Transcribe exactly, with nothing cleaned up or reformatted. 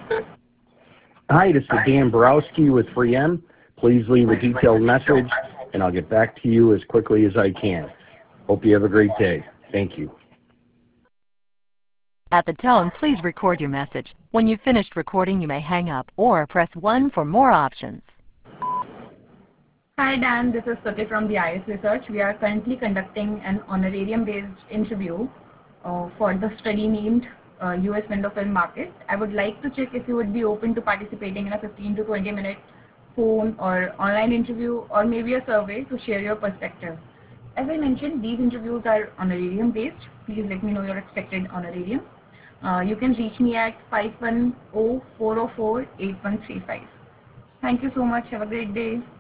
Hi, this is Dan Borowski with three M. Please leave a detailed message, and I'll get back to you as quickly as I can. Hope you have a great day. Thank you. At the tone, please record your message. When you've finished recording, you may hang up or press one for more options. Hi Dan, this is Satya from the I S Research. We are currently conducting an honorarium-based interview uh, for the study named uh, U S Window Film Market. I would like to check if you would be open to participating in a fifteen to twenty minute phone or online interview or maybe a survey to share your perspective. As I mentioned, these interviews are honorarium-based. Please let me know your expected honorarium. Uh, you can reach me at five one zero, four zero four, eight one three five. Thank you so much. Have a great day.